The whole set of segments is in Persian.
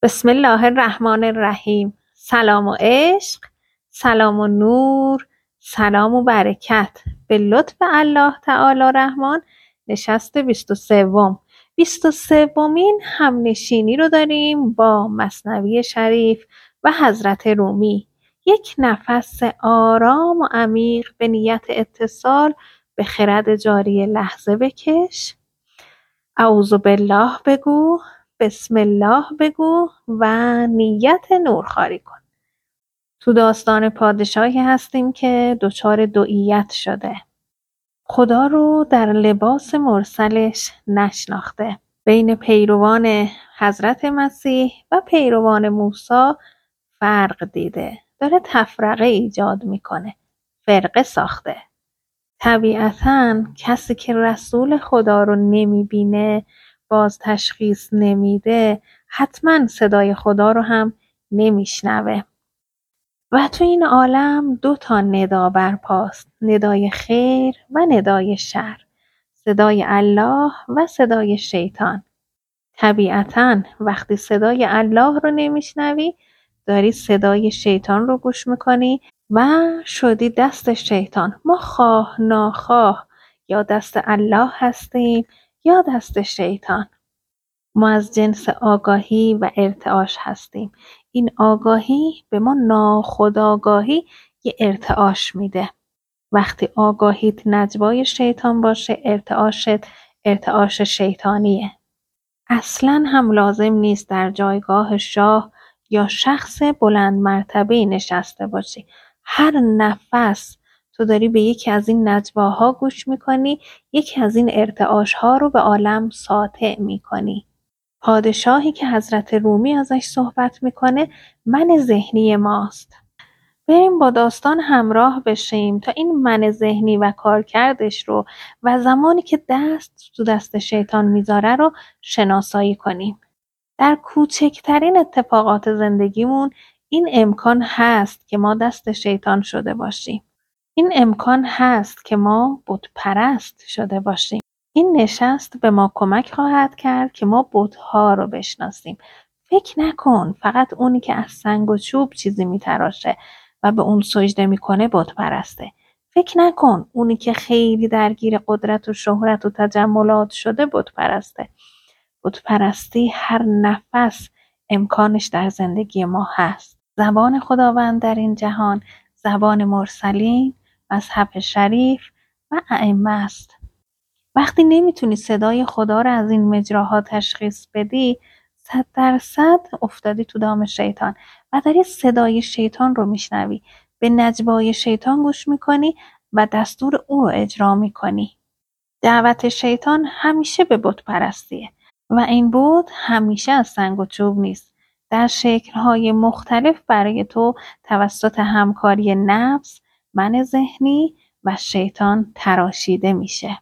بسم الله الرحمن الرحیم. سلام و عشق، سلام و نور، سلام و برکت به لطف الله تعالی رحمان. نشست 23مین همنشینی رو داریم با مثنوی شریف و حضرت رومی. یک نفس آرام و عمیق به نیت اتصال به خرد جاری لحظه بکش. اعوذ بالله بگو، بسم الله بگو و نیت نورخواری کن. تو داستان پادشاهی هستیم که دچار دوییت شده. خدا رو در لباس مرسلش نشناخته. بین پیروان حضرت مسیح و پیروان موسی فرق دیده. داره تفرقه ایجاد میکنه. فرقه ساخته. طبیعتاً کسی که رسول خدا رو نمیبینه، باز تشخیص نمیده، حتما صدای خدا رو هم نمیشنوه. و تو این عالم 2 ندا برپاست، ندای خیر و ندای شر، صدای الله و صدای شیطان. طبیعتاً وقتی صدای الله رو نمیشنوی، داری صدای شیطان رو گوش میکنی و شدی دست شیطان. ما خواه ناخواه یا دست الله هستیم یا دست شیطان. ما از جنس آگاهی و ارتعاش هستیم. این آگاهی به ما ناخودآگاهی یه ارتعاش میده. وقتی آگاهیت نجوای شیطان باشه، ارتعاش شیطانیه. اصلاً هم لازم نیست در جایگاه شاه یا شخص بلند مرتبه نشسته باشی. هر نفس تو داری به یکی از این نجواها گوش میکنی، یکی از این ارتعاشها رو به عالم ساطع میکنی. پادشاهی که حضرت رومی ازش صحبت میکنه من ذهنی ماست. بریم با داستان همراه بشیم تا این من ذهنی و کارکردش رو و زمانی که دست تو دست شیطان میذاره رو شناسایی کنیم. در کوچکترین اتفاقات زندگیمون این امکان هست که ما دست شیطان شده باشیم. این امکان هست که ما بت پرست شده باشیم. این نشست به ما کمک خواهد کرد که ما بت‌ها رو بشناسیم. فکر نکن فقط اونی که از سنگ و چوب چیزی میتراشه و به اون سجده میکنه بت پرسته. فکر نکن اونی که خیلی درگیر قدرت و شهرت و تجملات شده بت پرسته. بت پرستی هر نفس امکانش در زندگی ما هست. زبان خداوند در این جهان زبان مرسلین، مذهب شریف و ائمه است. وقتی نمیتونی صدای خدا رو از این مجراها تشخیص بدی، 100% افتادی تو دام شیطان و داری صدای شیطان رو میشنوی. به نجوای شیطان گوش میکنی و دستور او رو اجرا میکنی. دعوت شیطان همیشه به بت پرستیه و این بت همیشه از سنگ و چوب نیست. در شکل‌های مختلف برای تو توسط همکاری نفس، من ذهنی و شیطان تراشیده میشه.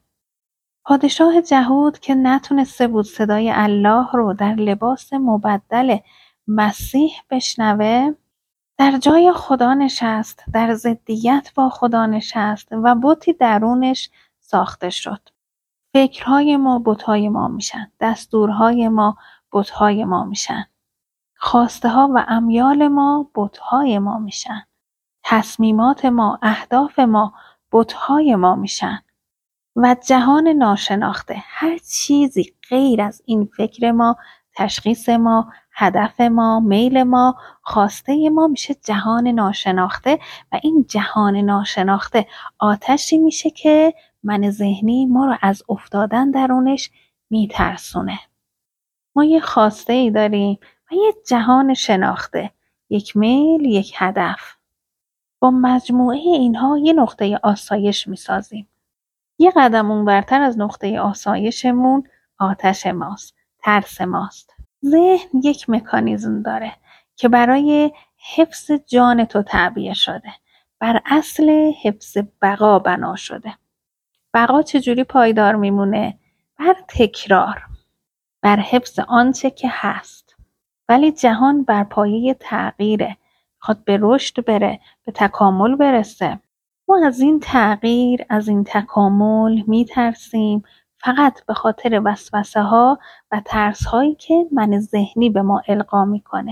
پادشاه جهود که نتونسته بود صدای الله رو در لباس مبدل مسیح بشنوه، در جای خدا نشست، در ضدیت با خدا نشست و بتی درونش ساخته شد. فکرهای ما بت‌های ما میشن، دستورهای ما بت‌های ما میشن، خواسته ها و امیال ما بت‌های ما میشن، تصمیمات ما، اهداف ما بت‌های ما میشن و جهان ناشناخته، هر چیزی غیر از این فکر ما، تشخیص ما، هدف ما، میل ما، خواسته ما میشه جهان ناشناخته و این جهان ناشناخته آتشی میشه که من ذهنی ما رو از افتادن درونش میترسونه. ما یه خواسته ای داریم و یه جهان شناخته، یک میل، یک هدف. با مجموعه اینها یه نقطه آسایش میسازیم. یه قدم اونورتر از نقطه آسایشمون آتش ماست، ترس ماست. ذهن یک مکانیزم داره که برای حفظ جان تو تعبیه شده. بر اصل حفظ بقا بنا شده. بقا چجوری پایدار میمونه؟ بر تکرار، بر حفظ آنچه که هست. ولی جهان بر پایه تغییره، خواد به رشد بره، به تکامل برسه. ما از این تغییر، از این تکامل میترسیم، فقط به خاطر وسوسه ها و ترس هایی که من ذهنی به ما القا میکنه.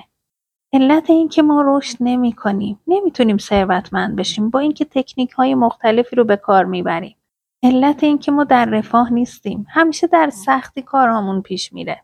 علت این که ما رشد نمی کنیم، نمیتونیم ثروتمند بشیم با اینکه تکنیک های مختلفی رو به کار میبریم. علت این که ما در رفاه نیستیم، همیشه در سختی کارامون پیش میره.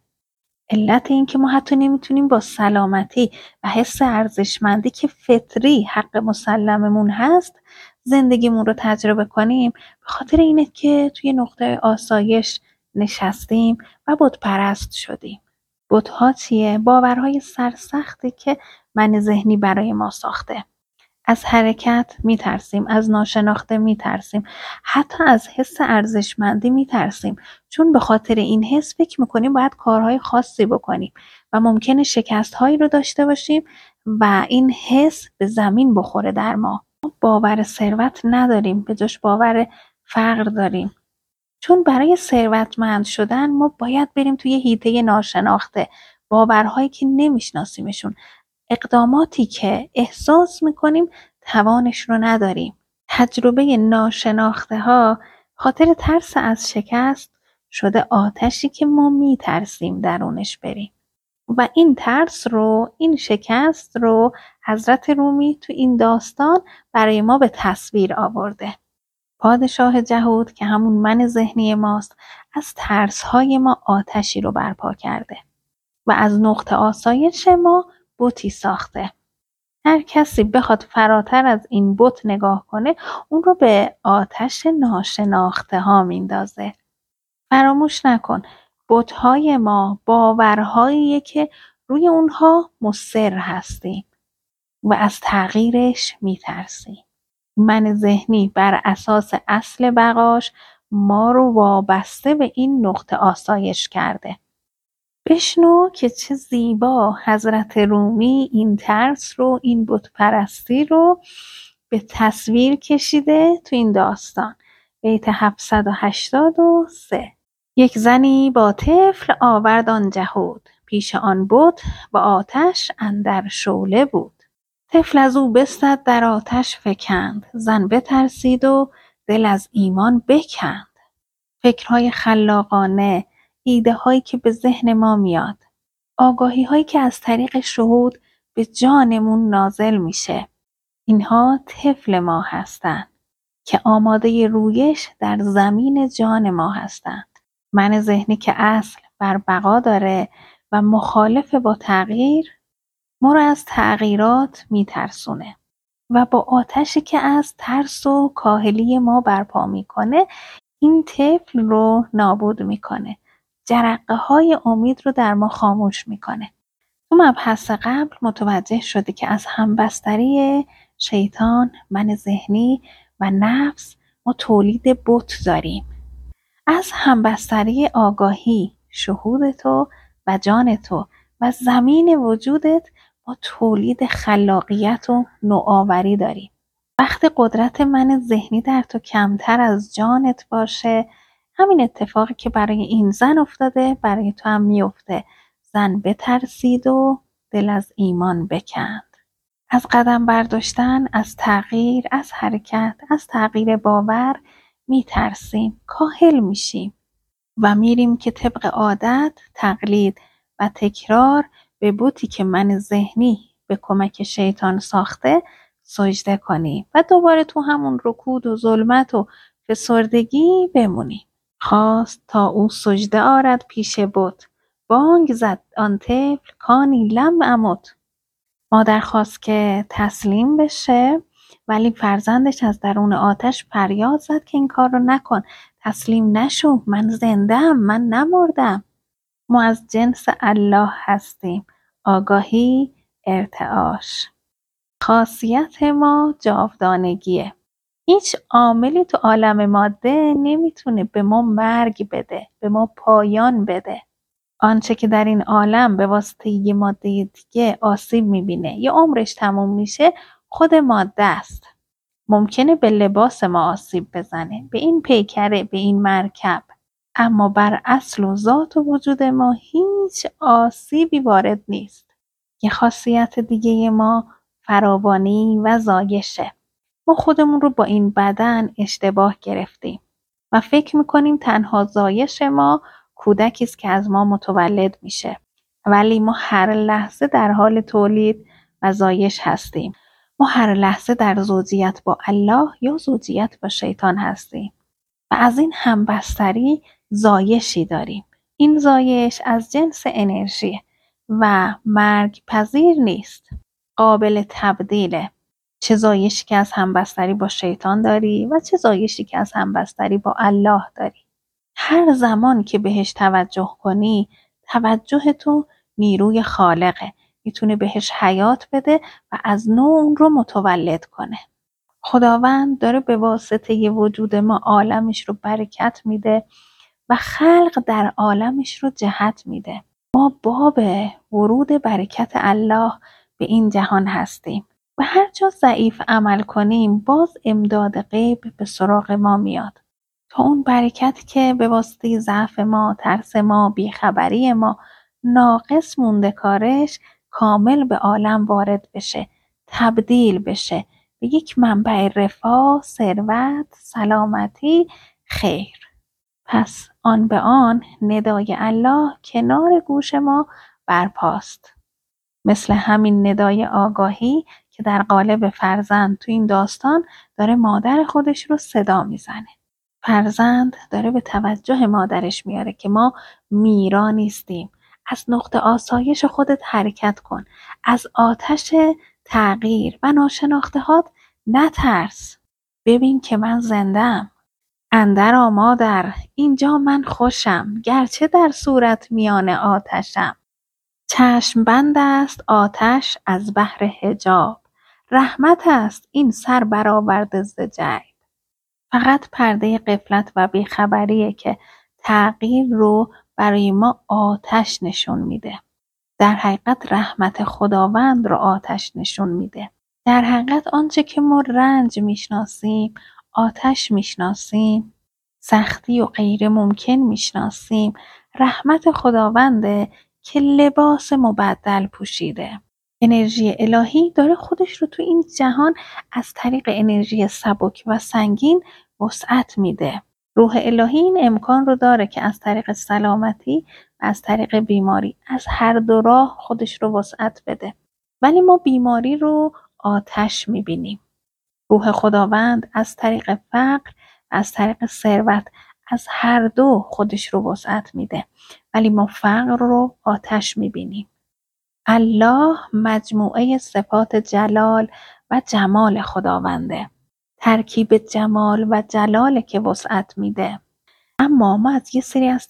علت این که ما حتی نمیتونیم با سلامتی و حس ارزشمندی که فطری حق مسلممون هست زندگیمون رو تجربه کنیم، به خاطر اینه که توی نقطه آسایش نشستیم و بت پرست شدیم. بت‌ها چیه؟ باورهای سرسختی که من ذهنی برای ما ساخته. از حرکت میترسیم، از ناشناخته میترسیم، حتی از حس ارزشمندی میترسیم، چون به خاطر این حس فکر میکنیم باید کارهای خاصی بکنیم و ممکنه شکستهایی رو داشته باشیم و این حس به زمین بخوره در ما. باور ثروت نداریم، به جاش باور فقر داریم. چون برای ثروتمند شدن ما باید بریم توی حیطه ناشناخته، باورهایی که نمیشناسیمشون، اقداماتی که احساس میکنیم توانش رو نداریم. تجربه ناشناخته ها خاطر ترس از شکست شده آتشی که ما میترسیم درونش بریم. و این ترس رو، این شکست رو حضرت رومی تو این داستان برای ما به تصویر آورده. پادشاه جهود که همون من ذهنی ماست، از ترس‌های ما آتشی رو برپا کرده و از نقطه آسایش ما بتی ساخته. هر کسی بخواد فراتر از این بت نگاه کنه، اون رو به آتش ناشناخته ها میندازه. فراموش نکن، بت‌های ما باورهاییه که روی اونها مصر هستیم و از تغییرش میترسیم. من ذهنی بر اساس اصل بقاش ما رو وابسته به این نقطه آسایش کرده. بشنو که چه زیبا حضرت رومی این ترس رو، این بت پرستی رو به تصویر کشیده تو این داستان. بیت 783. یک زنی با طفل آورد آن جهود، پیش آن بت و آتش اندر شعله بود. طفل از او بستد در آتش فکند، زن بترسید و دل از ایمان بکند. فکرهای خلاقانه، ایده هایی که به ذهن ما میاد، آگاهی هایی که از طریق شهود به جانمون نازل میشه، اینها طفل ما هستند که آماده رویش در زمین جان ما هستند. من ذهنی که اصل بر بقا داره و مخالف با تغییر، ما رو از تغییرات میترسونه و با آتشی که از ترس و کاهلی ما برپا میکنه، این طفل رو نابود میکنه. جرقه های امید رو در ما خاموش میکنه. تو مبحث قبل متوجه شده که از همبستری شیطان، من ذهنی و نفس ما تولید بت داریم. از همبستری آگاهی، شهود تو و جان تو و زمین وجودت ما تولید خلاقیت و نوآوری داریم. وقتی قدرت من ذهنی در تو کمتر از جانت باشه، همین اتفاقی که برای این زن افتاده برای تو هم میفته. زن بترسید و دل از ایمان بکند. از قدم برداشتن، از تغییر، از حرکت، از تغییر باور میترسیم، کاهل میشیم و میریم که طبق عادت، تقلید و تکرار به بتی که من ذهنی به کمک شیطان ساخته سجده کنیم و دوباره تو همون رکود و ظلمت و فسردگی بمونیم. خواست تا او سجده آرد پیش بت، بانگ زد آن طفل کانی لم امت. مادر خواست که تسلیم بشه، ولی فرزندش از درون آتش فریاد زد که این کار رو نکن، تسلیم نشو، من زنده‌ام، من نمردم. ما از جنس الله هستیم. آگاهی، ارتعاش. خاصیت ما جاودانگیه. هیچ عاملی تو عالم ماده نمیتونه به ما مرگ بده، به ما پایان بده. آنچه که در این عالم به واسطه یه ماده دیگه آسیب میبینه یا عمرش تموم میشه، خود ماده است. ممکنه به لباس ما آسیب بزنه، به این پیکره، به این مرکب، اما بر اصل و ذات و وجود ما هیچ آسیبی وارد نیست. یه خاصیت دیگه ما فراوانی و زایشه. ما خودمون رو با این بدن اشتباه گرفتیم و فکر میکنیم تنها زایش ما کودکی است که از ما متولد میشه، ولی ما هر لحظه در حال تولید و زایش هستیم. ما هر لحظه در زوجیت با الله یا زوجیت با شیطان هستیم و از این همبستری زایشی داریم. این زایش از جنس انرژی و مرگ پذیر نیست، قابل تبدیله. چه زایشی که از همبستری با شیطان داری و چه زایشی که از همبستری با الله داری. هر زمان که بهش توجه کنی، توجه تو نیروی خالقه، میتونه بهش حیات بده و از نو اون رو متولد کنه. خداوند داره به واسطه وجود ما عالمش رو برکت میده و خلق در عالمش رو جهت میده. ما باب ورود برکت الله به این جهان هستیم و هر جا ضعیف عمل کنیم باز امداد غیب به سراغ ما میاد تا اون برکت که به واسطه ضعف ما، ترس ما، بیخبری ما ناقص مونده کارش کامل به عالم وارد بشه، تبدیل بشه به یک منبع رفاه، ثروت، سلامتی، خیر. پس آن به آن ندای الله کنار گوش ما برپاست. مثل همین ندای آگاهی که در قالب فرزند تو این داستان داره مادر خودش رو صدا میزنه. فرزند داره به توجه مادرش میاره که ما میرا نیستیم. از نقطه آسایش خودت حرکت کن. از آتش تغییر و ناشناختهات نترس. ببین که من زنده‌ام. اندرآ مادر اینجا من خوشم، گرچه در صورت میان آتشم. چشم بند است آتش از بهر حجاب، رحمت است این سر برآورده ز جیب. فقط پرده غفلت و بیخبریه که تغییر رو برای ما آتش نشون میده. در حقیقت رحمت خداوند رو آتش نشون میده. در حقیقت آنچه که ما رنج میشناسیم، آتش میشناسیم، سختی و غیر ممکن میشناسیم، رحمت خداونده که لباس مبدل پوشیده. انرژی الهی داره خودش رو تو این جهان از طریق انرژی سبک و سنگین وسعت میده. روح الهی این امکان رو داره که از طریق سلامتی و از طریق بیماری از هر دو راه خودش رو وسعت بده. ولی ما بیماری رو آتش میبینیم. روح خداوند از طریق فقر و از طریق ثروت از هر دو خودش رو وسعت میده، ولی ما فقر رو آتش میبینیم. الله مجموعه صفات جلال و جمال خداونده. ترکیب جمال و جلال که وسعت میده. اما ما از یه سری از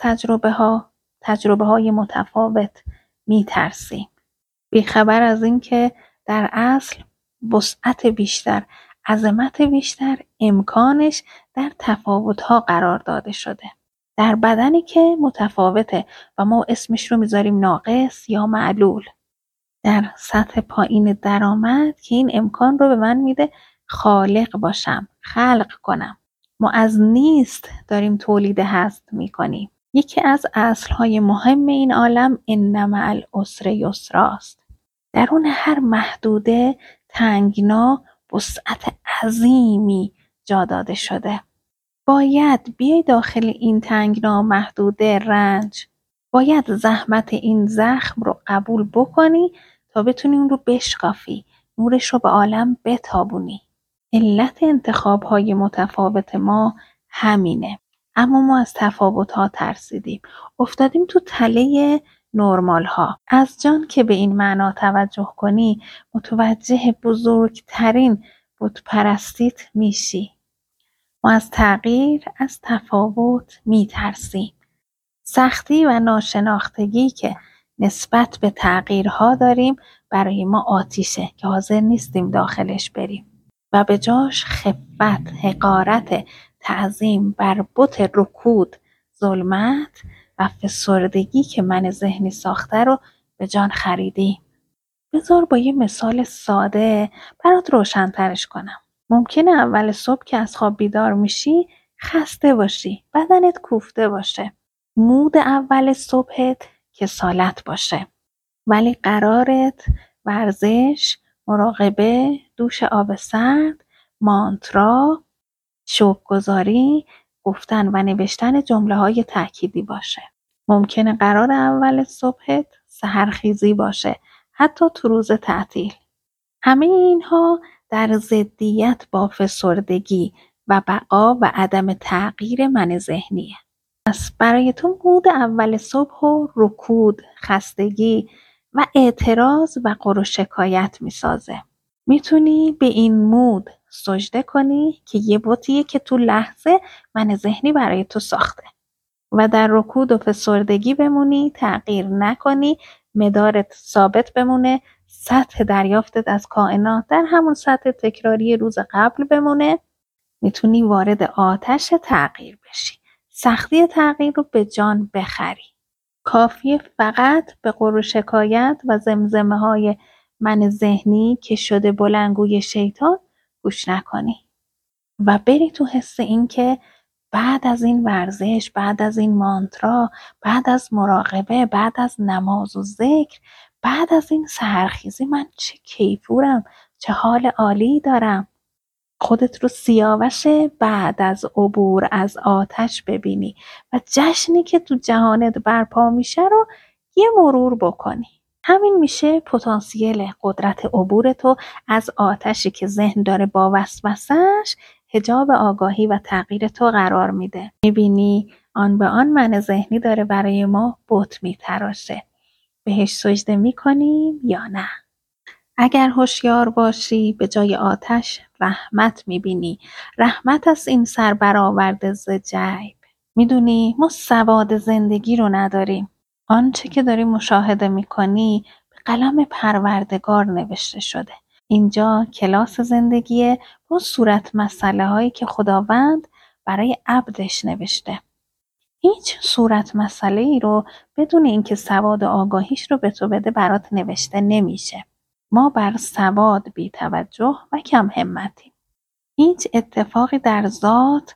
تجربه های متفاوت میترسیم. بیخبر از این که در اصل وسعت بیشتر، عظمت بیشتر، امکانش در تفاوت‌ها قرار داده شده. در بدنی که متفاوته و ما اسمش رو میذاریم ناقص یا معلول. در سطح پایین درآمد که این امکان رو به من میده خالق باشم، خلق کنم. ما از نیست داریم تولید هست میکنیم. یکی از اصلهای مهم این عالم ان مع العسر یسراست. درون هر محدوده تنگنا وسعت عظیمی جا داده شده. باید بیای داخل این تنگنا محدوده رنج، باید زحمت این زخم رو قبول بکنی تا بتونی اون رو بشکافی، نورش رو به عالم بتابونی. علت انتخاب‌های متفاوت ما همینه. اما ما از تفاوت‌ها ترسیدیم. افتادیم تو تله نرمال‌ها. از جان که به این معنا توجه کنی متوجه بزرگترین بت‌پرستیت میشی. ما از تغییر، از تفاوت میترسیم. سختی و ناشناختگی که نسبت به تغییرها داریم برای ما آتیشه که حاضر نیستیم داخلش بریم و به جاش خفت، حقارت، تعظیم بر بت رکود، ظلمت و فسردگی که من ذهنی ساخته رو به جان خریدیم. بذار با یه مثال ساده برات روشن‌ترش کنم. ممکنه اول صبح که از خواب بیدار میشی خسته باشی، بدنت کوفته باشه، مود اول صبحت کسالت باشه، ولی قرارت ورزش، مراقبه، دوش آب سرد، مانترا، شوق‌گذاری گفتن و نوشتن جمله‌های تأکیدی باشه. ممکنه قرار اول صبحت سحرخیزی باشه، حتی تو روز تعطیل. همه اینها در ضدیت با فسردگی و بقا و عدم تغییر من ذهنیه. پس برای تو مود اول صبح و رکود، خستگی و اعتراض و غر و شکایت میسازه. میتونی به این مود سجده کنی که یه بتیه که تو لحظه من ذهنی برای تو ساخته و در رکود و فسردگی بمونی، تغییر نکنی، مدارت ثابت بمونه، سطح دریافتت از کائنات در همون سطح تکراری روز قبل بمونه. میتونی وارد آتش تغییر بشی. سختی تغییر رو به جان بخری. کافیه فقط به غر و شکایت و زمزمه های من ذهنی که شده بلندگوی شیطان گوش نکنی و بری تو حس این که بعد از این ورزش، بعد از این مانترا، بعد از مراقبه، بعد از نماز و ذکر، بعد از این سحرخیزی من چه کیفورم، چه حال عالی دارم. خودت رو سیاوش بعد از عبور از آتش ببینی و جشنی که تو جهانت برپا میشه رو یه مرور بکنی. همین میشه پتانسیل قدرت عبور تو از آتشی که ذهن داره با وسوسش حجاب آگاهی و تغییر تو قرار میده. میبینی آن به آن من ذهنی داره برای ما بت میتراشه. بهش سجده میکنیم یا نه؟ اگر هوشیار باشی به جای آتش رحمت میبینی. رحمت از این سر برآورده ز جیب. میدونی ما سواد زندگی رو نداریم. آنچه که داری مشاهده میکنی به قلم پروردگار نوشته شده. اینجا کلاس زندگیه با صورت مسئله هایی که خداوند برای عبدش نوشته. هیچ صورت مسئله ای رو بدون اینکه سواد آگاهیش رو به تو بده برات نوشته نمیشه. ما بر سواد بی توجه و کم همتیم. هیچ اتفاقی در ذات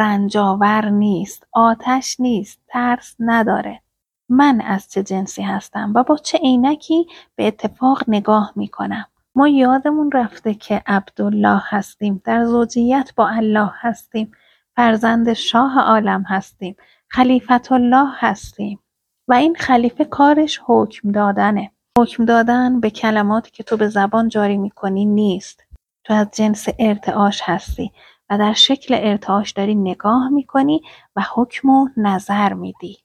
رنجاور نیست، آتش نیست، ترس نداره. من از چه جنسی هستم و با چه عینکی به اتفاق نگاه میکنم. ما یادمون رفته که عبدالله هستیم، در زوجیت با الله هستیم، فرزند شاه عالم هستیم، خلیفت الله هستیم و این خلیفه کارش حکم دادنه. حکم دادن به کلماتی که تو به زبان جاری میکنی نیست. تو از جنس ارتعاش هستی و در شکل ارتعاش داری نگاه میکنی و حکم و نظر میدی.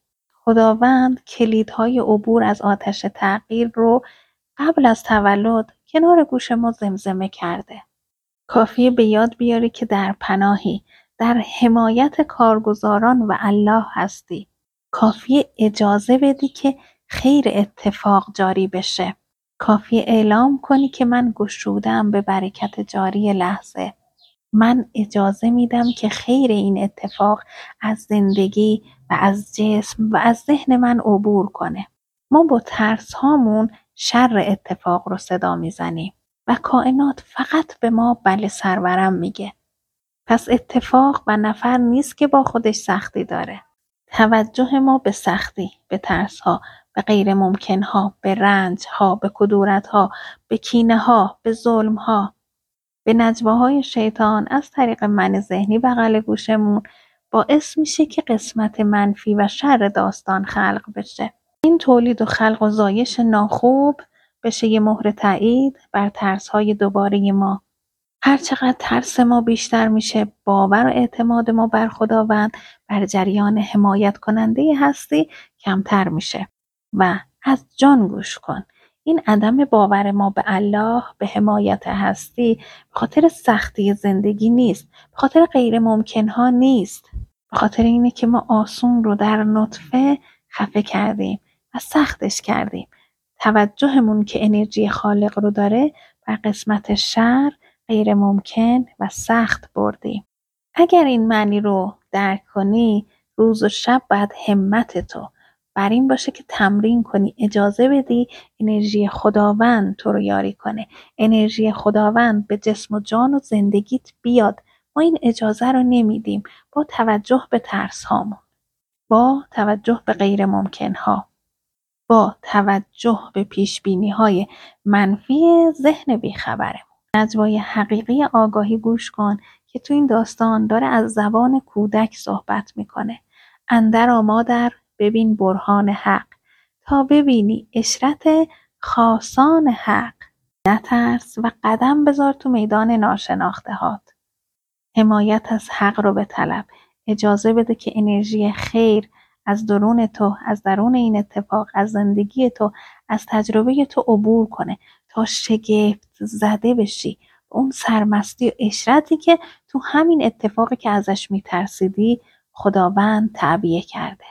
خداوند کلیدهای عبور از آتش تغییر رو قبل از تولد کنار گوش ما زمزمه کرده. کافیه به یاد بیاری که در پناهی، در حمایت کارگزاران و الله هستی. کافیه اجازه بدی که خیر اتفاق جاری بشه. کافیه اعلام کنی که من گشودم به برکت جاری لحظه. من اجازه میدم که خیر این اتفاق از زندگی و از جسم و از ذهن من عبور کنه. ما با ترس هامون شر اتفاق رو صدا میزنیم و کائنات فقط به ما بله سرورم میگه. پس اتفاق و نفر نیست که با خودش سختی داره. توجه ما به سختی، به ترس ها، به غیر ممکن ها، به رنج ها، به کدورت ها، به کینه ها، به ظلم ها، به نجواهای شیطان از طریق من ذهنی بغل گوشمون باعث میشه که قسمت منفی و شر داستان خلق بشه. این تولید و خلق و زایش ناخوب بشه یه مهر تایید بر ترس‌های دوباره ما. هر چقدر ترس ما بیشتر میشه، باور و اعتماد ما بر خداوند بر جریان حمایت کننده هستی کمتر میشه. و از جان گوش کن. این عدم باور ما به الله، به حمایت هستی، به خاطر سختی زندگی نیست، به خاطر غیر ممکن ها نیست، به خاطر اینه که ما آسون رو در نطفه خفه کردیم و سختش کردیم. توجهمون که انرژی خالق رو داره بر قسمت شر، غیر ممکن و سخت بردیم. اگر این معنی رو درک کنی، روز و شب باید همت تو بر این باشه که تمرین کنی، اجازه بدی انرژی خداوند تو رو یاری کنه. انرژی خداوند به جسم و جان و زندگیت بیاد. ما این اجازه رو نمیدیم با توجه به ترس هامون، با توجه به غیر ممکن ها، با توجه به پیش بینی های منفی ذهن بیخبرمون. نجوای حقیقی آگاهی گوش کن که تو این داستان داره از زبان کودک صحبت میکنه. اندرآ مادر ببین برهان حق، تا ببینی اشرت خاصان حق. نترس و قدم بذار تو میدان ناشناخته هات. حمایت از حق رو به طلب. اجازه بده که انرژی خیر از درون تو، از درون این اتفاق، از زندگی تو، از تجربه تو عبور کنه تا شگفت زده بشی. اون سرمستی و اشرتی که تو همین اتفاقی که ازش میترسیدی خداوند تعبیه کرده.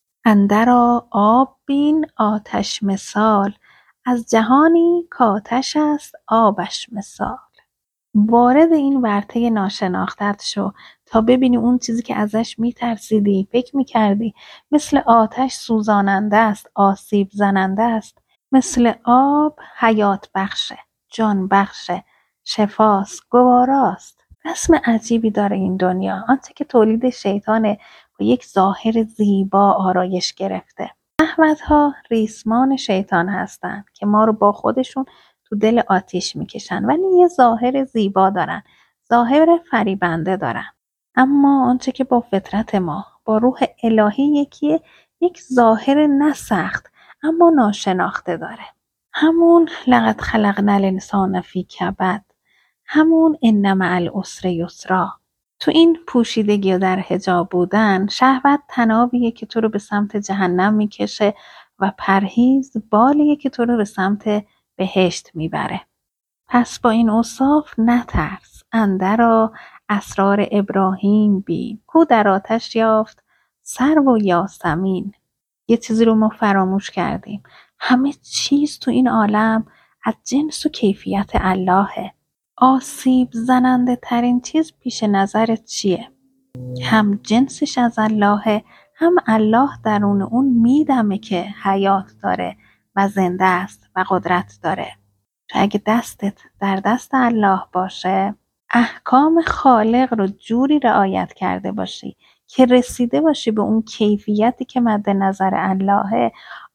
اندرآ آب بین آتش مثال، از جهانی کآتش است آبش مثال. وارد این ورطه ناشناختت شو تا ببینی اون چیزی که ازش میترسیدی، فکر میکردی مثل آتش سوزاننده است، آسیب زننده است، مثل آب حیات بخشه، جان بخشه، شفاست، گواراست. رسم عجیبی داره این دنیا. آنچه که تولید شیطانه با یک ظاهر زیبا آرایش گرفته. شهوت‌ها ریسمان شیطان هستن که ما رو با خودشون تو دل آتیش میکشن، ولی یه ظاهر زیبا دارن، ظاهر فریبنده دارن. اما آنچه که با فطرت ما، با روح الهی یکیه، یک ظاهر نه سخت اما ناشناخته داره. همون لقد خلقنا الانسان فی کبد، همون ان مع العسر یسرا. تو این پوشیدگی و در حجاب بودن، شهوت طنابیه که تو رو به سمت جهنم میکشه و پرهیز بالیه که تو رو به سمت بهشت میبره. پس با این اوصاف نترس. اندرآ اسرار ابراهیم بین، کو در آتش یافت سرو و یاسمین. یه چیزی رو ما فراموش کردیم. همه چیز تو این عالم از جنس و کیفیت اللهه. آسیب زننده ترین چیز پیش نظرت چیه؟ هم جنسش از اللهه، هم الله درون اون میدمه که حیات داره و زنده است و قدرت داره. تو اگه دستت در دست الله باشه، احکام خالق رو جوری رعایت کرده باشی که رسیده باشی به اون کیفیتی که مد نظر اللهه،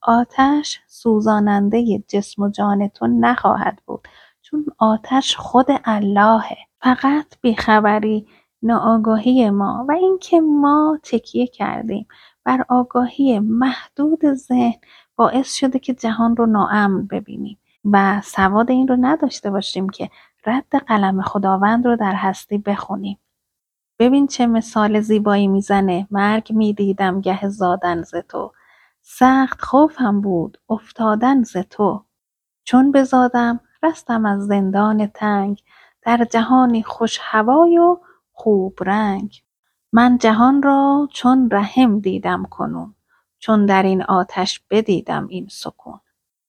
آتش سوزاننده جسم و جان تو نخواهد بود، چون آتش خود اللهه. فقط بیخبری، ناآگاهی ما و اینکه ما تکیه کردیم بر آگاهی محدود ذهن باعث شده که جهان رو ناامن ببینیم و سواد این رو نداشته باشیم که رد قلم خداوند رو در هستی بخونیم. ببین چه مثال زیبایی میزنه. مرگ میدیدم گه زادن ز تو، سخت خوفم بود افتادن ز تو. چون بزادم رستم از زندان تنگ، در جهانی خوش هوای و خوب رنگ. من جهان را چون رحم دیدم کنون، چون در این آتش بدیدم این سکون.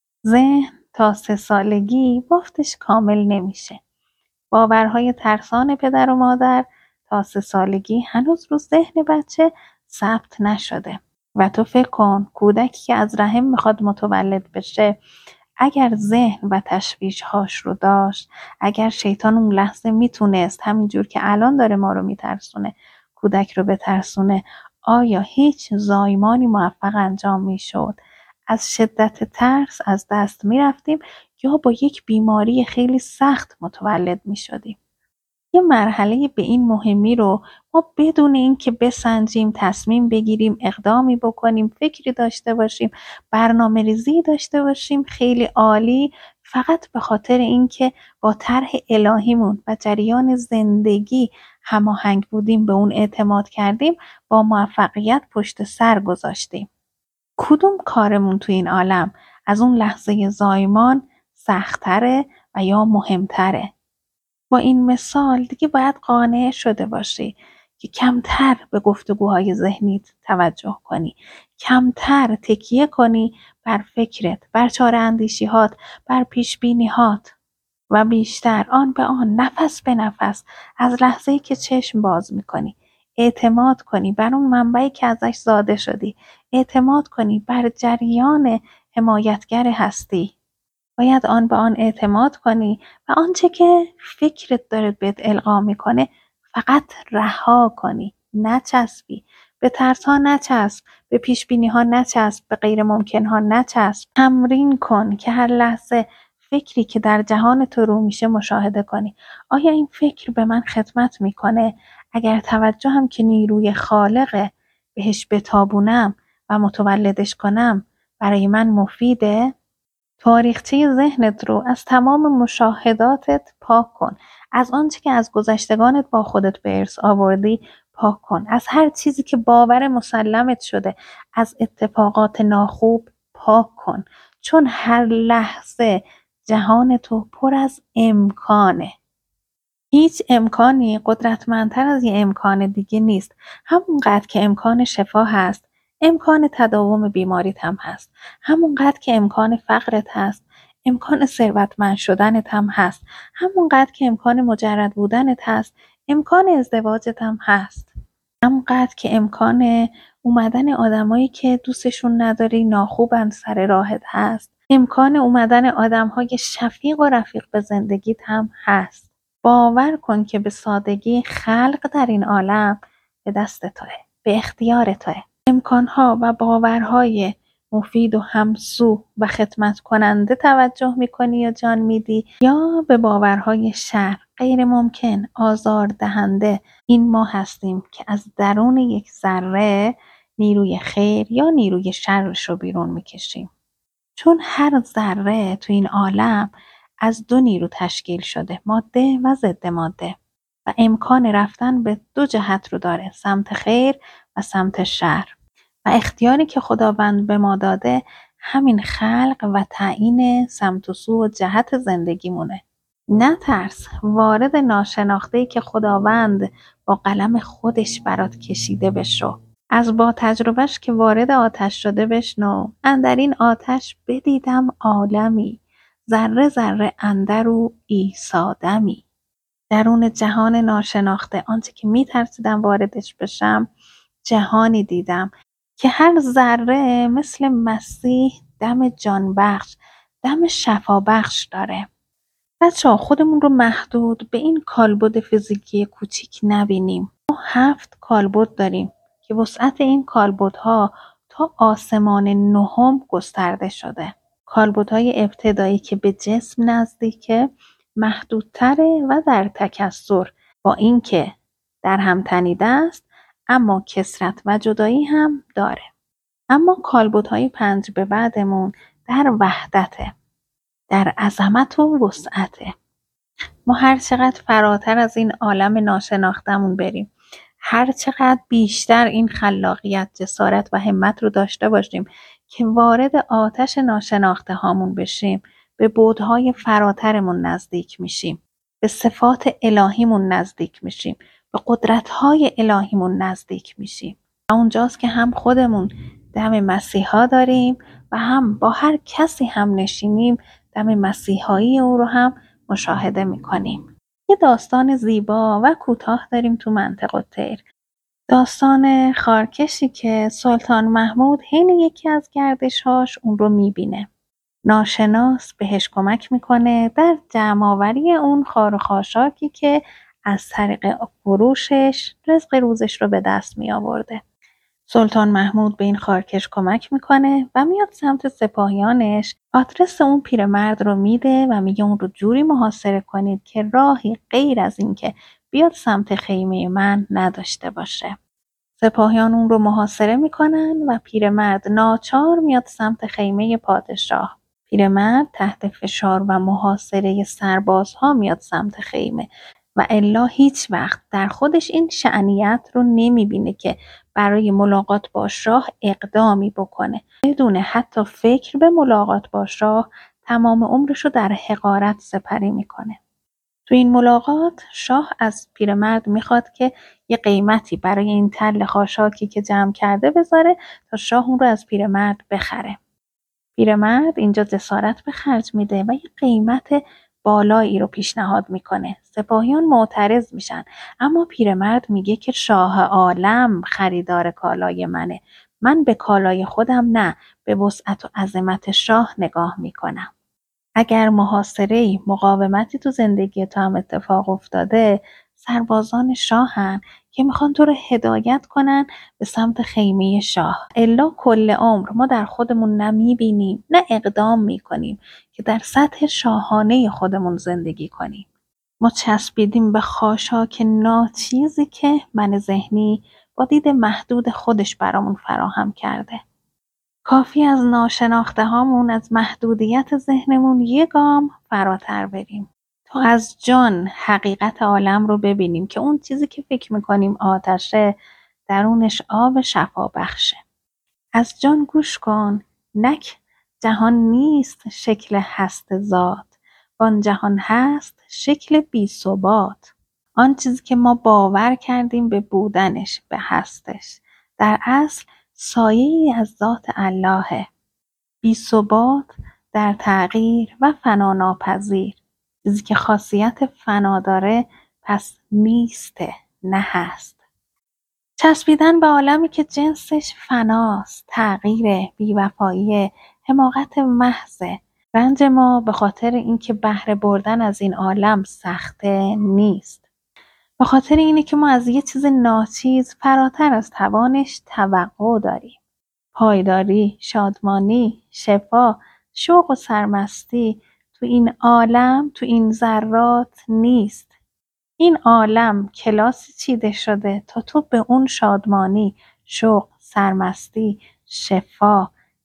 ذهن تا 3 سالگی بافتش کامل نمیشه. باورهای ترسان پدر و مادر تا 3 سالگی هنوز رو ذهن بچه ثبت نشده. و تو فکر کن کودکی که از رحم میخواد متولد بشه، اگر ذهن و تشویش‌هاش رو داشت، اگر شیطان اون لحظه میتونست همینجور که الان داره ما رو میترسونه کودک رو بترسونه، آیا هیچ زایمانی موفق انجام میشد؟ از شدت ترس از دست میرفتیم یا با یک بیماری خیلی سخت متولد میشدیم. یه مرحله به این مهمی رو ما بدون اینکه بسنجیم، تصمیم بگیریم، اقدامی بکنیم، فکری داشته باشیم، برنامه‌ریزی داشته باشیم، خیلی عالی، فقط به خاطر اینکه با طرح الهیمون و جریان زندگی هماهنگ بودیم، به اون اعتماد کردیم، با موفقیت پشت سر گذاشتیم. کدوم کارمون تو این عالم از اون لحظه زایمان سخت‌تره و یا مهمتره؟ با این مثال دیگه باید قانع شده باشی که کمتر به گفتگوهای ذهنیت توجه کنی، کمتر تکیه کنی بر فکرت، بر چاره اندیشی‌هات، بر پیشبینی‌هات و بیشتر آن به آن، نفس به نفس، از لحظه‌ای که چشم باز می‌کنی اعتماد کنی بر اون منبعی که ازش زاده شدی، اعتماد کنی بر جریان حمایتگر هستی. باید آن به آن اعتماد کنی و آنچه که فکرت داره بهت القا میکنه فقط رها کنی، نچسبی. به ترس ها نچسب، به پیش بینی ها نچسب، به غیر ممکن ها نچسب. تمرین کن که هر لحظه فکری که در جهان تو رو میشه مشاهده کنی. آیا این فکر به من خدمت میکنه؟ اگر توجهم که نیروی خالقه بهش بتابونم و متولدش کنم برای من مفیده؟ تاریخچه ذهنت رو از تمام مشاهداتت پاک کن. از آنچه که از گذشتگانت با خودت به ارث آوردی پاک کن. از هر چیزی که باور مسلمت شده، از اتفاقات ناخوب پاک کن. چون هر لحظه جهان تو پر از امکانه. هیچ امکانی قدرتمندتر از یه امکان دیگه نیست. همونقدر که امکان شفا هست، امکان تداوم بیماریت هم هست. همونقدر که امکان فقرت هست، امکان ثروتمند شدنت هم هست. همونقدر که امکان مجرد بودنت هست، امکان ازدواجت هم هست. همونقدر که امکان اومدن آدمایی که دوستشون نداری ناخوبن سر راهت هست، امکان اومدن آدمهای شفیق و رفیق به زندگیت هم هست. باور کن که به سادگی خلق در این عالم به دست توه، به اختیار توه. امکانها و باورهای مفید و همسو و خدمت کننده توجه میکنی یا جان میدی، یا به باورهای شر، غیر ممکن، آزار دهنده. این ما هستیم که از درون یک ذره نیروی خیر یا نیروی شرش رو بیرون میکشیم. چون هر ذره تو این عالم از دو نیرو تشکیل شده، ماده و ضد ماده، و امکان رفتن به دو جهت رو داره، سمت خیر و سمت شر. و اختیاری که خداوند به ما داده همین خلق و تعیین سمت و سو و جهت زندگیمونه. نترس، وارد ناشناخته‌ای که خداوند با قلم خودش برات کشیده بشو. از با تجربهش که وارد آتش شده بشنو. اندر این آتش بدیدم عالمی، ذره ذره اندرو ایسادمی. درون جهان ناشناخته، آنچه که میترسیدم واردش بشم، جهانی دیدم که هر ذره مثل مسیح دم جان بخش، دم شفا بخش داره. بچه‌ها خودمون رو محدود به این کالبد فیزیکی کوچیک نبینیم. ما 7 کالبد داریم که وسعت این کالبدها تا آسمان نهم گسترده شده. کالبدهای ابتدایی که به جسم نزدیکه، محدودتره و در تکثر، با اینکه در هم تنیده است اما کثرت و جدایی هم داره. اما کالبدهای 5 به بعدمون در وحدته، در عظمت و وسعته. ما هر چقدر فراتر از این عالم ناشناختمون بریم، هر چقدر بیشتر این خلاقیت، جسارت و همت رو داشته باشیم که وارد آتش ناشناخته هامون بشیم، به بعدهای فراترمون نزدیک میشیم، به صفات الهیمون نزدیک میشیم، به قدرتهای الهیمون نزدیک میشیم. و اونجاست که هم خودمون دم مسیحا داریم و هم با هر کسی هم نشینیم دم مسیحایی او رو هم مشاهده میکنیم. یه داستان زیبا و کوتاه داریم تو منطق الطیر. داستان خارکشی که سلطان محمود حین یکی از گردش‌هاش اون رو میبینه. ناشناس بهش کمک میکنه در جمع‌آوری اون خار و خاشاکی که از طریق فروشش رزق روزش رو به دست میآورده. سلطان محمود به این خارکش کمک میکنه و میاد سمت سپاهیانش، آدرس اون پیرمرد رو میده و میگه اون رو جوری محاصره کنید که راهی غیر از این که بیاد سمت خیمه من نداشته باشه. سپاهیان اون رو محاصره میکنن و پیرمرد ناچار میاد سمت خیمه پادشاه. پیرمرد تحت فشار و محاصره سربازها میاد سمت خیمه و الا هیچ وقت در خودش این شأنیت رو نمیبینه که برای ملاقات با شاه اقدامی بکنه. بدون حتی فکر به ملاقات با شاه تمام عمرش رو در حقارت سپری میکنه. تو این ملاقات شاه از پیرمرد میخواد که یه قیمتی برای این تل خاشاکی که جمع کرده بذاره تا شاه اون رو از پیرمرد بخره. پیرمرد اینجا جسارت به خرج میده و یه قیمت بالایی رو پیشنهاد میکنه. سپاهیان معترض میشن، اما پیرمرد میگه که شاه عالم خریدار کالای منه. من به کالای خودم نه، به وسعت و عظمت شاه نگاه میکنم. اگر محاصره‌ای، مقاومتی تو زندگی تو هم اتفاق افتاده، سربازان شاهن که میخوان تو رو هدایت کنن به سمت خیمه شاه. الا کل عمر ما در خودمون نه میبینیم نه اقدام میکنیم که در سطح شاهانه خودمون زندگی کنیم. ما چسبیدیم به خاشاک ناچیزی که من ذهنی با دید محدود خودش برامون فراهم کرده. کافی از ناشناخته هامون، از محدودیت ذهنمون یه گام فراتر بریم تا از جان حقیقت عالم رو ببینیم که اون چیزی که فکر میکنیم آتشه درونش آب شفا بخشه. از جان گوش کن، نک جهان نیست شکل هست ذات، وان جهان هست شکل بی ثبات. آن چیزی که ما باور کردیم به بودنش، به هستش، در اصل سایه‌ای از ذات اللهه، بی ثبات، در تغییر و فناناپذیر. چیزی که خاصیت فنا داره پس نیسته، نه هست. چسبیدن به عالمی که جنسش فناست، تغییر، بی‌وفایی، حماقت محضه. رنج ما به خاطر اینکه بهره بردن از این عالم سخته نیست. به خاطر اینه که ما از یه چیز ناچیز فراتر از توانش توقع داریم. پایداری، شادمانی، شفا، شوق و سرمستی تو این عالم، تو این ذرات نیست. این عالم کلاسی چیده شده تا تو به اون شادمانی، شوق، سرمستی، شفا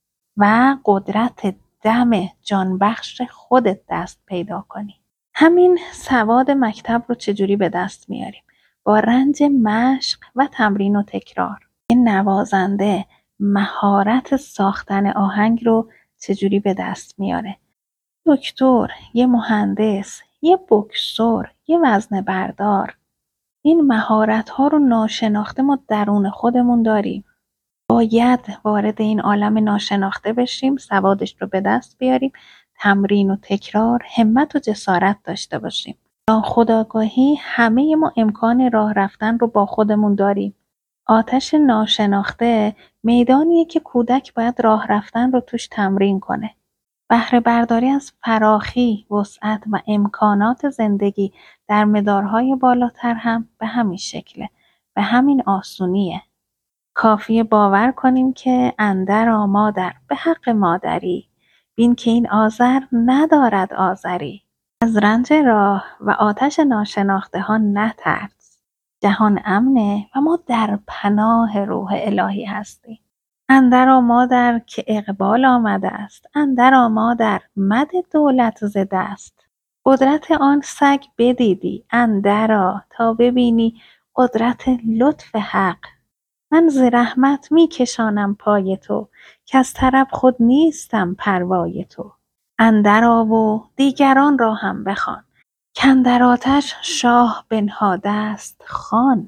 و قدرت دم جانبخش خودت دست پیدا کنی. همین سواد مکتب رو چجوری به دست میاریم؟ با رنج مشق و تمرین و تکرار. یه نوازنده مهارت ساختن آهنگ رو چجوری به دست میاره؟ دکتر، یه مهندس، یه بوکسور، یه وزنه بردار. این مهارت‌ها رو ناشناخته ما درون خودمون داریم. باید وارد این عالم ناشناخته بشیم، سوادش رو به دست بیاریم، تمرین و تکرار، همت و جسارت داشته باشیم. ناخودآگاهی همه ما امکان راه رفتن رو با خودمون داریم. آتش ناشناخته میدانیه که کودک باید راه رفتن رو توش تمرین کنه. بهره برداری از فراخی، وسعت و امکانات زندگی در مدارهای بالاتر هم به همین شکله، به همین آسونیه. کافیه باور کنیم که اندرآ مادر به حق مادری، بین که این آذر ندارد آذری. از رنج راه و آتش ناشناخته ها نترس. جهان امنه و ما در پناه روح الهی هستیم. اندرآ مادر که اقبال آمده است، اندرآ مادر مده دولت ز دست. قدرت آن سگ بدیدی، اندرآ تا ببینی قدرت لطف حق. من ز رحمت می کشانم پای تو، که از طرب خود نیستم پروای تو. اندرآ و دیگران را هم بخوان، کاندر آتش شاه بنهاده است خوان.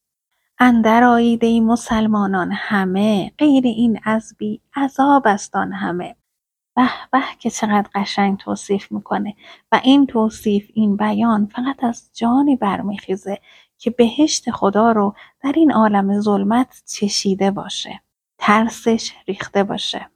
اندرآیید ای مسلمانان همه، غیر این عذبی عذاب است آن همه. به به که چقدر قشنگ توصیف میکنه و این توصیف، این بیان فقط از جانی برمیخیزه که بهشت خدا رو در این عالم ظلمت چشیده باشه، ترسش ریخته باشه.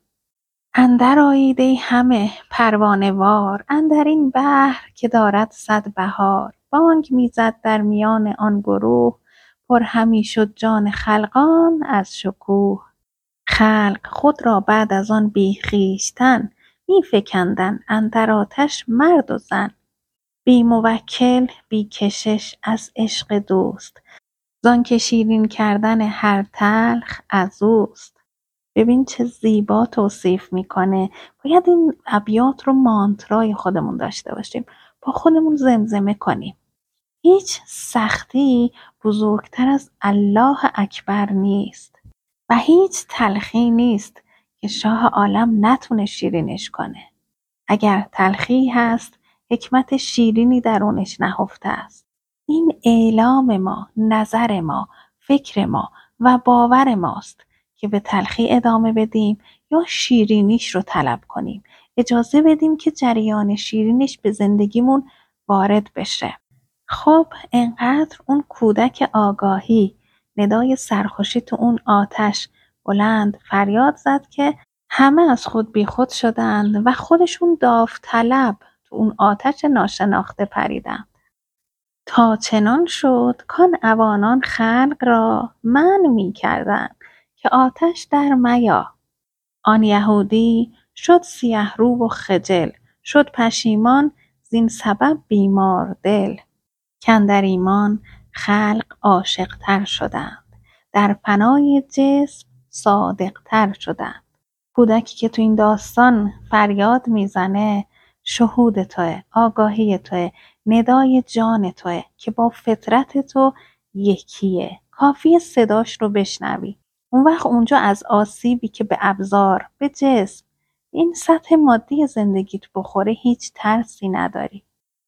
اندرآیید ای همه پروانه وار، اندر این بحر که دارد صد بحار. بانگ میزد در میان آن گروه، پر همی شد جان خلقان از شکوه. خلق خود را بعد از آن بی خویشتن، می فکندند اندر آتش مرد و زن. بی موکل بی کشش از عشق دوست، زانکه شیرین کردن هر تلخ از اوست. ببین چه زیبا توصیف میکنه. باید این ابیات رو مانترای خودمون داشته باشیم، با خودمون زمزمه کنیم. هیچ سختی بزرگتر از الله اکبر نیست و هیچ تلخی نیست که شاه عالم نتونه شیرینش کنه. اگر تلخی هست، حکمت شیرینی درونش نهفته است. این اعلام ما، نظر ما، فکر ما و باور ماست که به تلخی ادامه بدیم یا شیرینیش رو طلب کنیم. اجازه بدیم که جریان شیرینش به زندگیمون وارد بشه. خب انقدر اون کودک آگاهی ندای سرخوشی تو اون آتش بلند فریاد زد که همه از خود بی خود شدند و خودشون داوطلب تو اون آتش ناشناخته پریدند. تا چنان شد کان اوانان خلق را منع می کردند که آتش در میا. آن یهودی شد سیه رو و خجل، شد پشیمان زین سبب بیمار دل. کاندر ایمان خلق عاشق تر شدند، در فنای جسم صادق تر شدند. کودکی که تو این داستان فریاد میزنه شهود توه، آگاهی توه، ندای جان توه که با فطرت تو یکیه. کافیه صداش رو بشنوی. اون وقت اونجا از آسیبی که به ابزار، به جسم، این سطح مادی زندگیت بخوره هیچ ترسی نداری.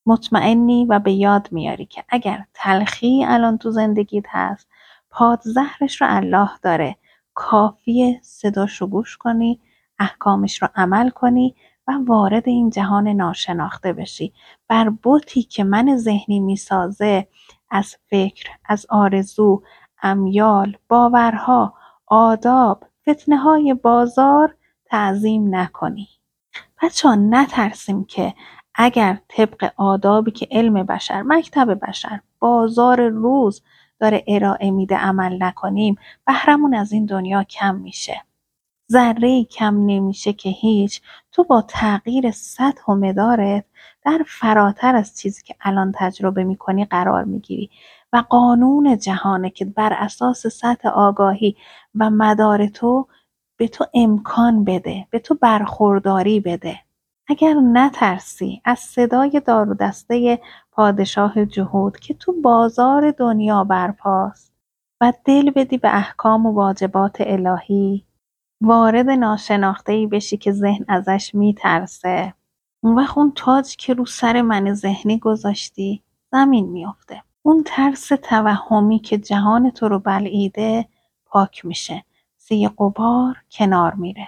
مطمئنی و به یاد میاری که اگر تلخی الان تو زندگیت هست، پادزهرش رو الله داره. کافیه صداش رو گوش کنی، احکامش رو عمل کنی و وارد این جهان ناشناخته بشی. بر بوتی که من ذهنی میسازه از فکر، از آرزو، امیال، باورها، آداب، فتنه های بازار تعظیم نکنی. بچه‌ها نترسیم که اگر طبق آدابی که علم بشر، مکتب بشر، بازار روز داره ارائه میده عمل نکنیم، بهرمون از این دنیا کم میشه. ذره‌ای کم نمیشه که هیچ. تو با تغییر سطح و مدارت در فراتر از چیزی که الان تجربه میکنی قرار میگیری و قانون جهانه که بر اساس سطح آگاهی و مدار تو به تو امکان بده، به تو برخورداری بده. اگر نترسی از صدای دار و دسته پادشاه جهود که تو بازار دنیا برپاست و دل بدی به احکام و واجبات الهی، وارد ناشناخته‌ای بشی که ذهن ازش میترسه، اون وقت اون تاج که رو سر من ذهنی گذاشتی زمین میافته. اون ترس توهمی که جهان تو رو بلعیده پاک میشه، سی غبار کنار میره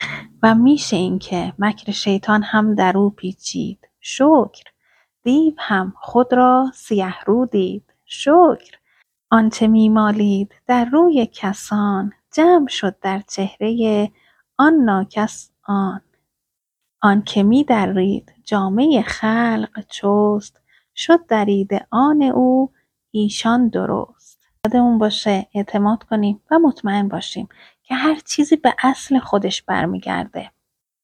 و میشه این که مکر شیطان هم در او پیچید. شکر دیو هم خود را سیه رو دید. شکر آنچه میمالید در روی کسان، جمع شد در چهره آن ناکس آن که می‌درید جامه خلق چست، شد دریده آن او ایشان درست. یادمون باشه اعتماد کنیم و مطمئن باشیم که هر چیزی به اصل خودش برمیگرده.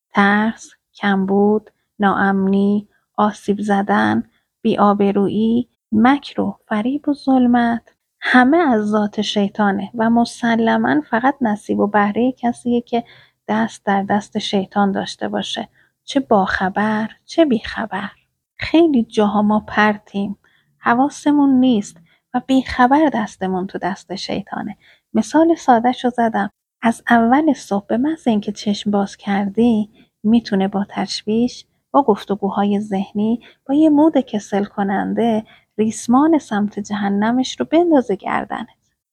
ترس، کمبود، ناامنی، آسیب زدن، بی‌آبرویی، مکر و فریب و ظلمت همه از ذات شیطانه و مسلماً فقط نصیب و بهره کسیه که دست در دست شیطان داشته باشه، چه باخبر چه بیخبر. خیلی جاها ما پرتیم، حواسمون نیست و بیخبر دستمون تو دست شیطانه. مثال ساده‌شو زدم. از اول صبح به محض اینکه چشم باز کردی میتونه با تشویش، با گفتگوهای ذهنی، با یه مود کسل کننده ریسمان سمت جهنمش رو بندازه گردنت.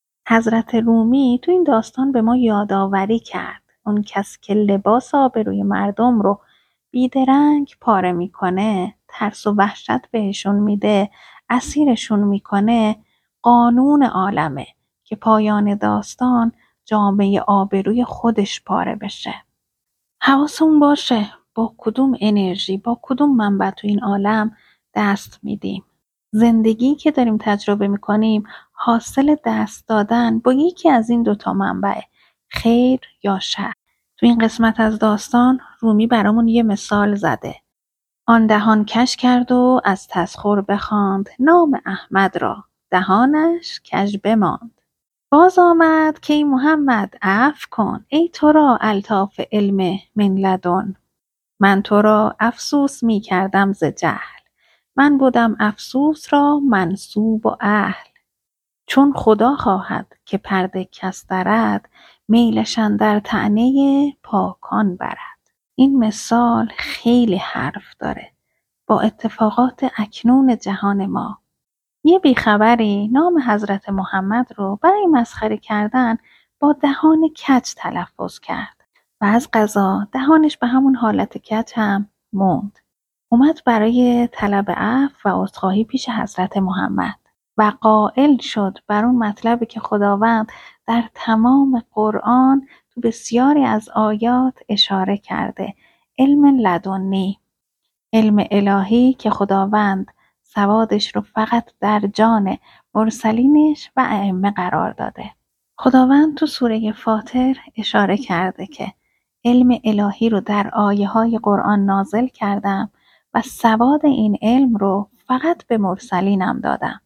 حضرت رومی تو این داستان به ما یادآوری کرد اون کس که لباس آبروی مردم رو بیدرنگ پاره میکنه، ترس و وحشت بهشون میده، اسیرشون میکنه، قانون عالمه که پایان داستان جامعه آبروی خودش پاره بشه. حواسمون باشه با کدوم انرژی، با کدوم منبع تو این عالم دست میدیم. زندگی که داریم تجربه میکنیم حاصل دست دادن با یکی از این دوتا منبع، خیر یا شر. تو این قسمت از داستان رومی برامون یه مثال زده. آن دهان کش کرد و از تسخر بخواند، نام احمد را دهانش کژ بماند. باز آمد که ای محمد عفو کن، ای تو را الطاف علم من لدن. من تو را افسوس می کردم ز جهل، من بودم افسوس را منسوب و اهل. چون خدا خواهد که پرده کس درد، میلش اندر طعنه پاکان برد. این مثال خیلی حرف داره با اتفاقات اکنون جهان ما. یه بیخبری نام حضرت محمد رو برای مسخره کردن با دهان کج تلفظ کرد و از قضا دهانش به همون حالت کج هم موند. اومد برای طلب عفو و عذرخواهی پیش حضرت محمد و قائل شد بر اون مطلبی که خداوند در تمام قرآن تو بسیاری از آیات اشاره کرده. علم لدنی، علم الهی که خداوند سوادش رو فقط در جان مرسلینش و ائمه قرار داده. خداوند تو سوره فاطر اشاره کرده که علم الهی رو در آیه های قرآن نازل کردم و سواد این علم رو فقط به مرسلینم دادم.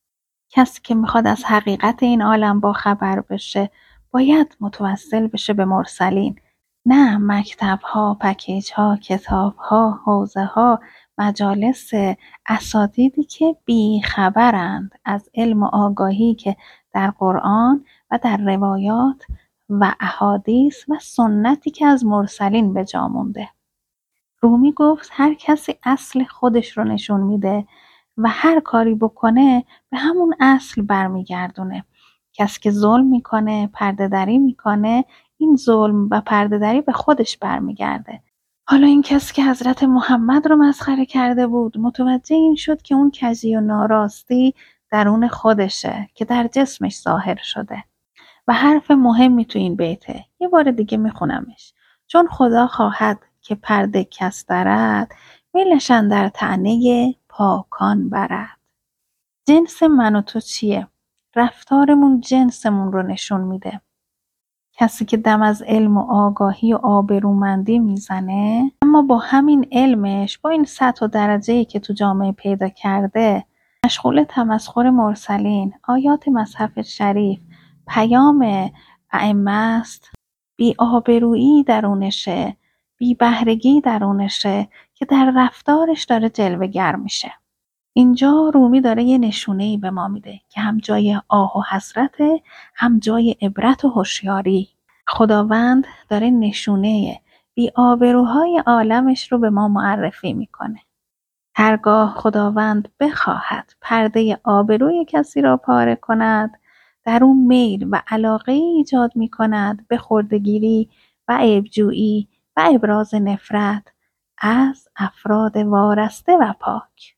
کسی که میخواد از حقیقت این عالم با خبر بشه باید متوسل بشه به مرسلین، نه مکتب ها، پکیج ها، کتاب ها، حوزه ها، مجالس اساتیدی که بی خبرند از علم و آگاهی که در قرآن و در روایات و احادیث و سنتی که از مرسلین به جا مونده. رومی گفت هر کسی اصل خودش رو نشون میده و هر کاری بکنه به همون اصل برمیگردونه. کسی که ظلم میکنه، پرده دری میکنه، این ظلم و پرده دری به خودش برمیگرده. حالا این کسی که حضرت محمد رو مسخره کرده بود متوجه این شد که اون کژی و ناراستی درون خودشه که در جسمش ظاهر شده. و حرف مهمی تو این بیته، یه بار دیگه میخونمش. چون خدا خواهد که پرده کس درد، میلشن در طعنه پاکان برد. جنس من و تو چیه؟ رفتارمون جنسمون رو نشون میده. کسی که دم از علم و آگاهی و آبرومندی میزنه اما با همین علمش، با این سطح و درجه‌ای که تو جامعه پیدا کرده، مشغول تمسخر مرسلین، آیات مصحف شریف، پیام ائمه است، بی آبرویی درونشه، بی بهرگی درونشه که در رفتارش داره جلوه‌گر میشه. اینجا رومی داره یه نشونه‌ای به ما میده که هم جای آه و حسرته، هم جای عبرت و هوشیاری. خداوند داره نشونه بی آبروهای عالمش رو به ما معرفی میکنه. هرگاه خداوند بخواهد پرده آبروی کسی را پاره کند، در اون میل و علاقه ایجاد میکند به خردگیری و عیبجویی و ابراز نفرت از افراد وارسته و پاک.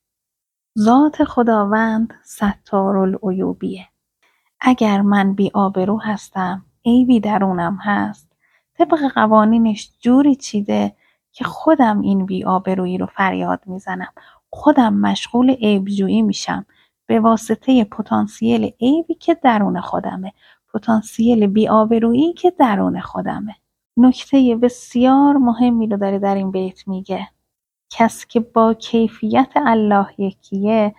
ذات خداوند ستارالعیوبیه. اگر من بی آبرو هستم، عیبی درونم هست، طبق قوانینش جوری چیده که خودم این بی آبرویی رو فریاد میزنم، خودم مشغول عیبجویی میشم به واسطه پتانسیل عیبی که درون خودمه، پتانسیل بی آبرویی که درون خودمه. نکته بسیار مهمی رو داره در این بیت میگه. کسی که با کیفیت الله یکیه،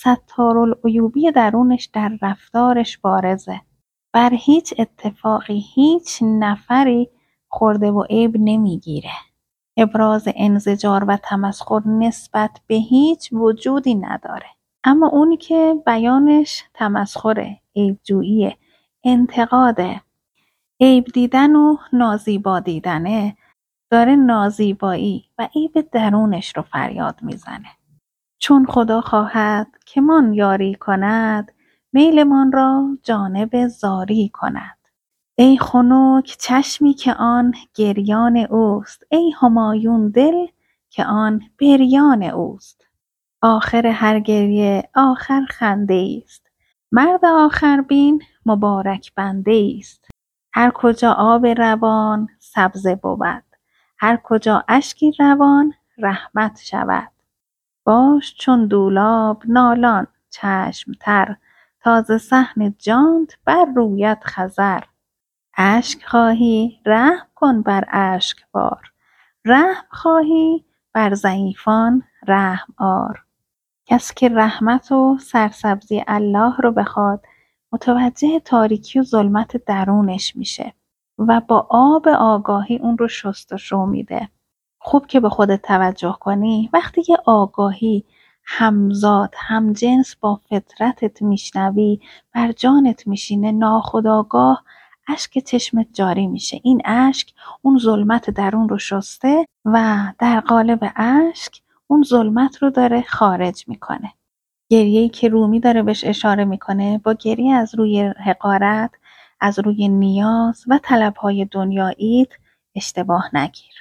ستارالعیوبی درونش در رفتارش بارزه. بر هیچ اتفاقی، هیچ نفری خورده و عیب نمیگیره. ابراز انزجار و تمسخر نسبت به هیچ وجودی نداره. اما اونی که بیانش تمسخره، عیبجویی، انتقاده، عیب دیدن و نازیبا دیدنه، داره نازیبایی و عیب درونش رو فریاد میزنه. چون خدا خواهد که مان یاری کند، میلمان را جانب زاری کند. ای خنک چشمی که آن گریان اوست، ای همایون دل که آن بریان اوست. آخر هر گریه آخر خنده است، مرد آخر بین مبارک بنده است. هر کجا آب روان سبزه بود، هر کجا اشکی روان رحمت شود. باش چون دولاب نالان چشم تر، تا ز صحن جانت بر رویت خضر. اشک خواهی رحم کن بر اشکبار، رحم خواهی بر ضعیفان رحم آر. کسی که رحمت و سرسبزی الله رو بخواد، متوجه تاریکی و ظلمت درونش میشه و با آب آگاهی اون رو شستشو میده. خوب که به خودت توجه کنی، وقتی که آگاهی همزاد همجنس با فطرتت میشنوی، بر جانت میشینه، ناخودآگاه اشک چشمت جاری میشه. این اشک اون ظلمت درون رو شسته و در قالب اشک اون ظلمت رو داره خارج میکنه. گریه‌ای که رومی داره بهش اشاره میکنه، با گریه از روی حقارت، از روی نیاز و طلبهای دنیاییت اشتباه نگیر.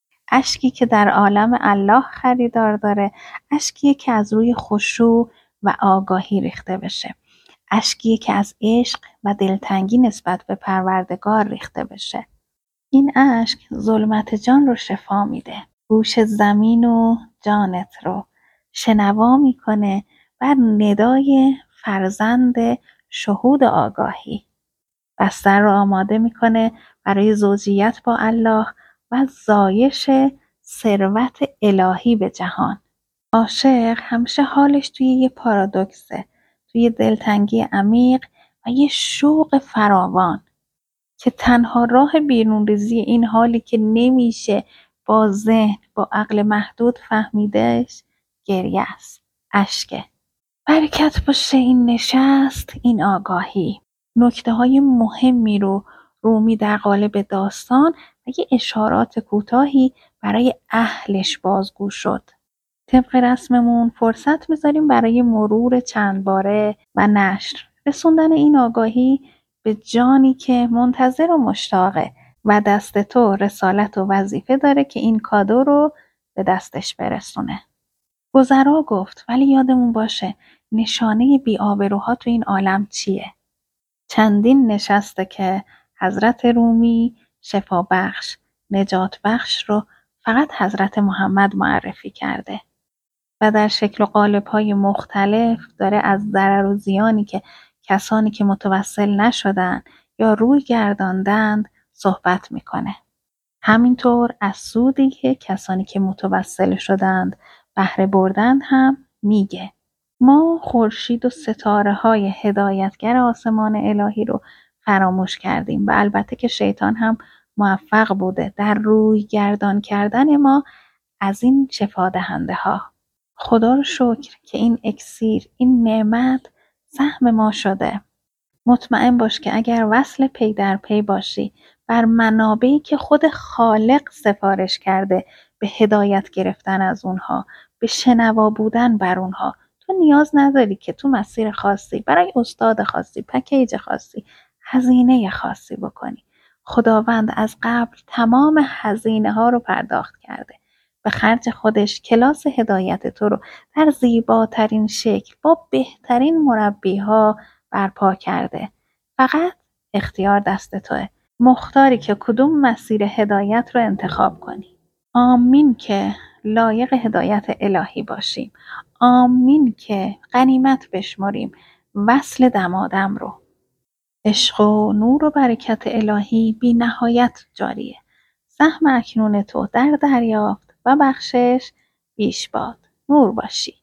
اشکی که در عالم الله خریدار داره، اشکیه که از روی خشوع و آگاهی ریخته بشه. اشکیه که از عشق و دلتنگی نسبت به پروردگار ریخته بشه. این اشک ظلمت جان رو شفا میده. گوش زمین و جانت رو شنوا میکنه بر ندای فرزند شهود آگاهی. بستر رو آماده میکنه برای زوجیت با الله و زایش ثروت الهی به جهان. عاشق همیشه حالش توی یه پارادوکسه، توی دلتنگی عمیق و یه شوق فراوان که تنها راه بیرون ریزی این حالی که نمیشه با ذهن، با عقل محدود فهمیدش، گریه است، اشکه. برکت باشه این نشست، این آگاهی. نکته‌های مهمی رو رومی در قالب داستان و یه اشارات کوتاهی برای اهلش بازگو شد. طبق رسممون فرصت میذاریم برای مرور چند باره و نشر. رسوندن این آگاهی به جانی که منتظر و مشتاقه و دست تو رسالت و وظیفه داره که این کادو رو به دستش برسونه. گذرا گفت ولی یادمون باشه نشانه بی‌آبروها تو این عالم چیه؟ چندین نشسته که حضرت رومی شفا بخش، نجات بخش رو فقط حضرت محمد معرفی کرده و در شکل و قالب‌های مختلف داره از ضرر و زیانی که کسانی که متوسل نشدن یا روی گرداندند صحبت میکنه. همینطور از سودی که کسانی که متوسل شدند بهره بردند هم میگه. ما خورشید و ستاره های هدایتگر آسمان الهی رو فراموش کردیم و البته که شیطان هم موفق بوده در روی گردان کردن ما از این شفا دهنده ها. خدا رو شکر که این اکسیر، این نعمت سهم ما شده. مطمئن باش که اگر وصل پی در پی باشی بر منابعی که خود خالق سفارش کرده به هدایت گرفتن از اونها، به شنوا بودن بر اونها، تو نیاز نداری که تو مسیر خاصی، برای استاد خاصی، پکیج خاصی، هزینه خاصی بکنی. خداوند از قبل تمام هزینه ها رو پرداخت کرده. به خرج خودش کلاس هدایت تو رو در زیباترین شکل با بهترین مربی ها برپا کرده. فقط اختیار دست توه. مختاری که کدوم مسیر هدایت رو انتخاب کنی. آمین که لایق هدایت الهی باشیم. آمین که غنیمت بشمریم وصل دمادم رو. عشق و نور و برکت الهی بی نهایت جاریه. سهم اکنون تو در دریافت و بخشش بیش باد. نور باشی.